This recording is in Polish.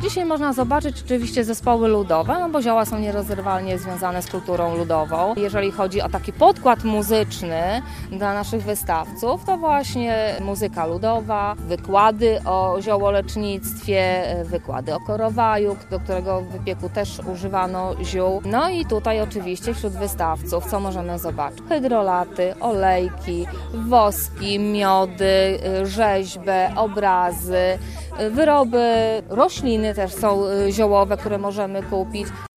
Dzisiaj można zobaczyć oczywiście zespoły ludowe, no bo zioła są nierozerwalnie związane z kulturą ludową. Jeżeli chodzi o taki podkład muzyczny dla naszych wystawców, to właśnie muzyka ludowa, wykłady o ziołolecznictwie, wykłady o korowaju, do którego wypieku też używano ziół. No i tutaj oczywiście wśród wystawców, co możemy zobaczyć? Hydrolaty, olejki, woski, miody, rzeźbę, obrazy, wyroby, rośliny też są ziołowe, które możemy kupić.